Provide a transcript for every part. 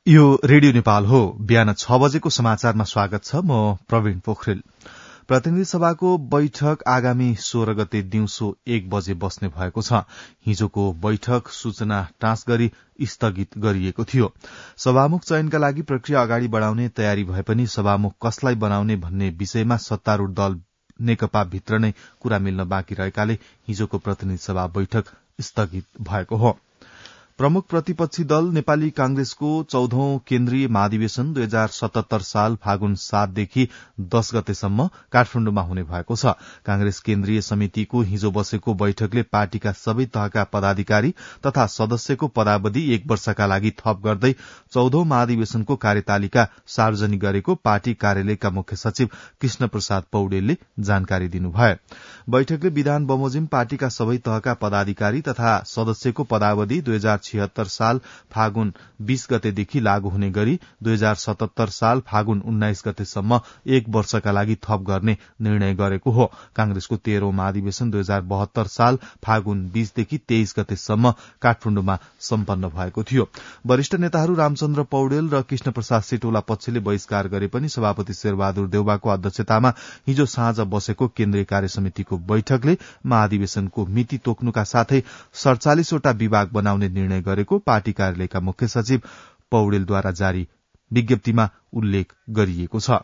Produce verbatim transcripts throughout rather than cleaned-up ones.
यो रेडियो नेपाल हो। बिहान छ बजेको समाचारमा स्वागत छ। म प्रवीण पोखरेल। प्रतिनिधि सभाको बैठक आगामी सोह्र गते दिउँसो एक बजे बस्ने भएको छ। हिजोको बैठक सूचना टाँस गरी स्थगित गरिएको थियो। सभामुख चयनका लागि प्रक्रिया अगाडि बढ़ाउने तयारी भए पनि सभामुख कसलाई बनाउने भन्ने विषयमा सत्तारूढ़ दल नेकपा भित्र नै कुरा मिल्न बाँकी रहेकाले हिजोको प्रतिनिधि सभा बैठक स्थगित भएको हो। प्रमुख प्रतिपक्षी दल नेपाली कांग्रेसको चौधौं केन्द्रीय महाधिवेशन दुई हजार सतहत्तर साल फागुन सातदेखि दश गतेसम्म काठमाण्डुमा हुने भएको छ। कांग्रेस केन्द्रीय समितिको हिजो बसेको बैठकले पार्टीका सबै तहका पदाधिकारी तथा सदस्यको पदावधि एक वर्षका लागि थप गर्दै चौधौं महाधिवेशनको कार्यतालिका सार्वजनिक गरेको पार्टी कार्यालयका मुख्य सचिव कृष्ण प्रसाद पौडेलले जानकारी दिनुभयो। बैठकले विधान बमोजिम पार्टीका सबै तहका पदाधिकारी तथा सदस्यको पदावधि दुई हजार छिहत्तर साल फागुन बीस गतेदेखि लागू हुने गरी दुई हजार सतहत्तर साल फागुन उन्नाइस गतेसम्म एक वर्षका लागि थप गर्ने निर्णय गरेको हो। कांग्रेसको तेह्रौं महाधिवेशन दुई हजार बहत्तर साल फागुन बीसदेखि तेइस गतेसम्म काठमाण्डुमा सम्पन्न भएको थियो। वरिष्ठ नेताहरू रामचन्द्र पौडेल र कृष्ण प्रसाद सिटौला पक्षले बहिष्कार गरे पनि सभापति शेरबहादुर देउवाको अध्यक्षतामा हिजो साँझ बसेको केन्द्रीय कार्य समितिको बैठकले महाधिवेशनको मिति तोक्नुका साथै सड़चालिसवटा विभाग बनाउने निर्णय गरेको पार्टी कार्यालयका मुख्य सचिव पौडेलद्वारा जारी विज्ञप्तिमा उल्लेख गरिएको छ।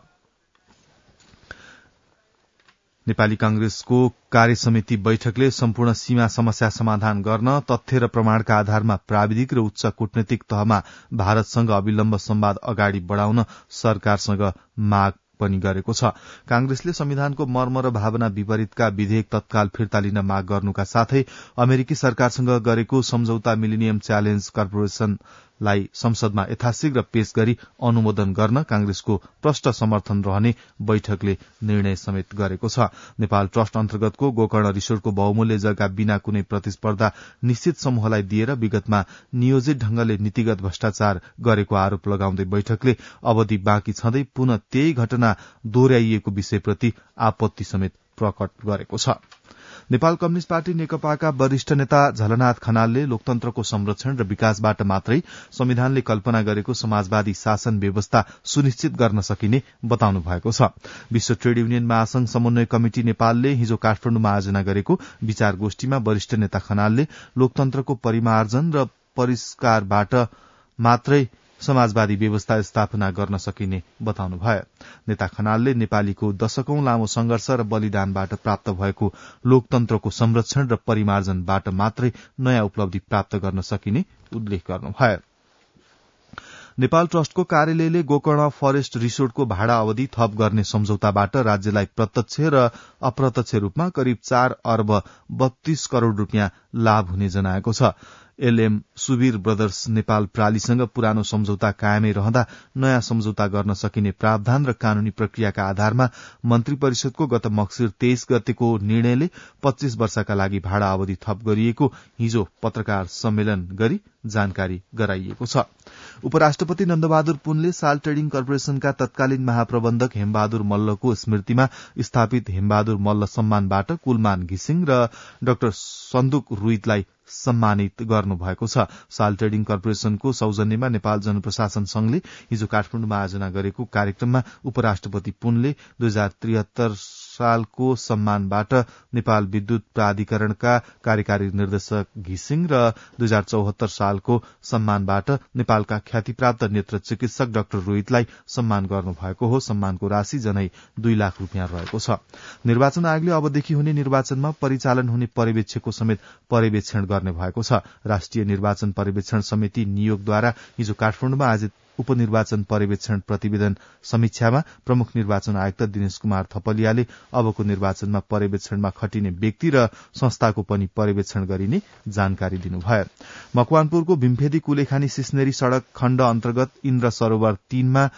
नेपाली कांग्रेसको कार्य समिति बैठकले सम्पूर्ण सीमा समस्या समाधान गर्न तथ्य र प्रमाणका आधारमा प्राविधिक र उच्च कूटनीतिक तहमा भारतसँग अविलम्ब संवाद अगाडि बढ़ाउन सरकारसँग माग पनि गरेको छ। कांग्रेसले संविधानको मर्म र भावना विपरीतका विधेयक तत्काल फिर्ता लिन माग गर्नुका साथै अमेरिकी सरकारसँग गरेको सम्झौता मिलेनियम च्यालेन्ज कर्पोरेशनलाई संसदमा यथाशीघ्र पेश गरी अनुमोदन गर्न कांग्रेसको प्रष्ट समर्थन रहने बैठकले निर्णय समेत गरेको छ। नेपाल ट्रस्ट अन्तर्गतको गोकर्ण रिसोर्टको बहुमूल्य जग्गा बिना कुनै प्रतिस्पर्धा निश्चित समूहलाई दिएर विगतमा नियोजित ढंगले नीतिगत भ्रष्टाचार गरेको आरोप लगाउँदै बैठकले अवधि बाँकी छँदै पुनः त्यही घटना दोहोर्याइएको विषयप्रति आपत्ति समेत प्रकट गरेको छ। नेपाल कम्युनिष्ट पार्टी नेकपाका वरिष्ठ नेता झलनाथ खनालले लोकतन्त्रको संरक्षण र विकासबाट मात्रै संविधानले कल्पना गरेको समाजवादी शासन व्यवस्था सुनिश्चित गर्न सकिने बताउनु भएको छ। विश्व ट्रेड युनियन महासंघ समन्वय कमिटि नेपालले हिजो काठमाण्डुमा आयोजना गरेको विचार गोष्ठीमा वरिष्ठ नेता खनालले लोकतन्त्रको परिमार्जन र परिष्कारबाट मात्रै समाजवादी व्यवस्था स्थापना गर्न सकिने बताउनुभयो। नेता खनालले नेपालीको दशकौं लामो संघर्ष र बलिदानबाट प्राप्त भएको लोकतन्त्रको संरक्षण र परिमार्जनबाट मात्रै नयाँ उपलब्धि प्राप्त गर्न सकिने उल्लेख गर्नुभयो। नेपाल ट्रस्टको कार्यालयले गोकर्ण फरेस्ट रिसोर्टको भाडा अवधि थप गर्ने सम्झौताबाट राज्यलाई प्रत्यक्ष र अप्रत्यक्ष रूपमा करिब चार अर्ब बत्तीस करोड़ रूपियाँ लाभ हुने जनाएको छ। एलएम सुबीर ब्रदर्स नेपाल प्रालीसँग पुरानो सम्झौता कायमै रहँदा नयाँ सम्झौता गर्न सकिने प्रावधान र कानूनी प्रक्रियाका आधारमा मन्त्री परिषदको गत मक्सिर तेइस गतेको निर्णयले पच्चीस वर्षका लागि भाडा अवधि थप गरिएको हिजो पत्रकार सम्मेलन गरी जानकारी गराइएको छ। उपराष्ट्रपति नन्दबहादुर पुनले साल ट्रेडिङ कर्पोरेशनका तत्कालीन महाप्रबन्धक हेमबहादुर मल्लको स्मृतिमा स्थापित हेमबहादुर मल्ल सम्मानबाट कुलमान घिसिङ र डाक्टर सन्दुक रुइतलाई सम्मानित गर्नुभएको छ। साल ट्रेडिङ कर्पोरेशनको सौजन्यमा नेपाल जनप्रशासन संघले हिजो काठमाण्डुमा आयोजना गरेको कार्यक्रममा उपराष्ट्रपति पुनले दुई हजार त्रिहत्तर सालको सम्मानबाट नेपाल विद्युत प्राधिकरणका कार्यकारी निर्देशक घिसिङ र दुई हजार चौहत्तर सालको सम्मानबाट नेपालका ख्यातिप्राप्त नेत्र चिकित्सक डाक्टर रोहितलाई सम्मान गर्नुभएको हो। सम्मानको राशि जनै दुई लाख रूपियाँ रहेको छ। निर्वाचन आयोगले अबदेखि हुने निर्वाचनमा परिचालन हुने पर्यवेक्षकको समेत पर्यवेक्षण गर्ने भएको छ। राष्ट्रिय निर्वाचन पर्यवेक्षण समिति नियोगद्वारा हिजो काठमाण्डुमा आयोजित उपनिर्वाचन पर्यवेक्षण प्रतिवेदन समीक्षामा प्रमुख निर्वाचन आयुक्त दिनेश कुमार थपलियाले अबको निर्वाचनमा पर्यवेक्षणमा खटिने व्यक्ति र संस्थाको पनि पर्यवेक्षण गरिने जानकारी दिनुभयो। मकवानपुरको भीमफेदी कुलेखानी सिस्नेरी सड़क खण्ड अन्तर्गत इन्द्र सरोवर तीनमा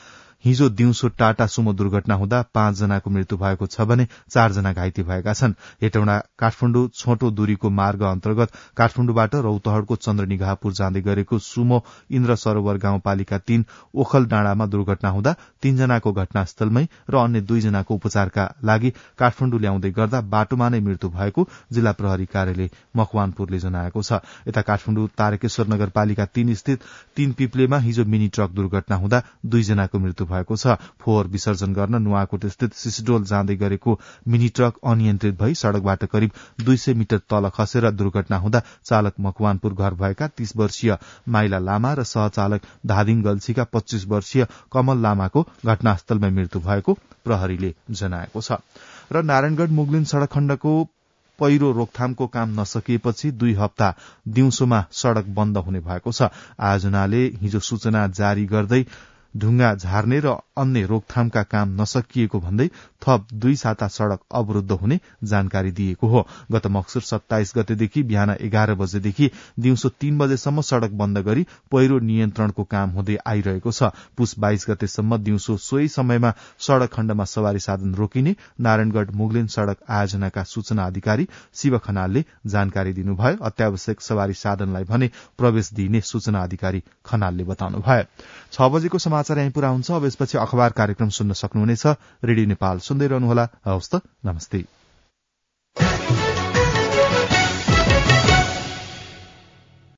हिजो दिउँसो टाटा सुमो दुर्घटना हुँदा पाँच जनाको मृत्यु भएको छ भने चार जना घाइते भएका छन्। हेटौँडा काठमाडौँ छोटो दूरीको मार्ग अन्तर्गत काठमाडौँबाट रौतहटको चन्द्रनिगाहपुर जाँदै गरेको सुमो इन्द्र सरोवर गाउँपालिका तीन ओखल डाँडामा दुर्घटना हुँदा तीनजनाको घटनास्थलमै र अन्य दुईजनाको उपचारका लागि काठमाडौँ ल्याउँदै गर्दा बाटोमा नै मृत्यु भएको जिल्ला प्रहरी कार्यालय मकवानपुरले जनाएको छ। यता काठमाडौँ तारकेश्वर नगरपालिका तीन स्थित तीन पिप्लेमा हिजो मिनी ट्रक दुर्घटना हुँदा दुईजनाको मृत्यु भएको छ। फोहोर विसर्जन गर्न नुवाकोट स्थित सिसडोल जाँदै गरेको मिनी ट्रक अनियन्त्रित भई सड़कबाट करिब दुई सय मिटर तल खसेर दुर्घटना हुँदा चालक मकवानपुर घर भएका तीस वर्षीय माइला लामा र सहचालक धादिङ गल्छीका पच्चीस वर्षीय कमल लामाको घटनास्थलमै मृत्यु भएको प्रहरीले जनाएको छ। र नारायणगढ़ मुगलिन सड़क खण्डको पहिरो रोकथामको काम नसकिएपछि दुई हप्ता दिउँसोमा सड़क बन्द हुने भएको छ। आयोजनाले हिजो सूचना जारी गर्दै ढुङ्गा झार्ने र अन्य रोकथामका काम नसकिएको भन्दै थप दुई साता सड़क अवरूद्ध हुने जानकारी दिएको हो। गत मक्सुर सत्ताइस गतेदेखि बिहान एघार बजेदेखि दिउँसो तीन बजेसम्म सड़क बन्द गरी पहिरो नियन्त्रणको काम हुँदै आइरहेको छ। पुस बाइस गतेसम्म दिउँसो सोही समयमा सड़क खण्डमा सवारी साधन रोकिने नारायणगढ़ मुगलिन सड़क आयोजनाका सूचना अधिकारी शिव खनालले जानकारी दिनुभयो। अत्यावश्यक सवारी साधनलाई भने प्रवेश दिइने सूचना अधिकारी खनालले बताउनुभयो। छ बजेको समाचार यही पूरा हुन्छ। अब यसपछि अखबार कार्यक्रम सुन्न सक्नुहुनेछ। रेडियो नेपाल सुन्दै रहनुहोला। हवस् त, नमस्ते।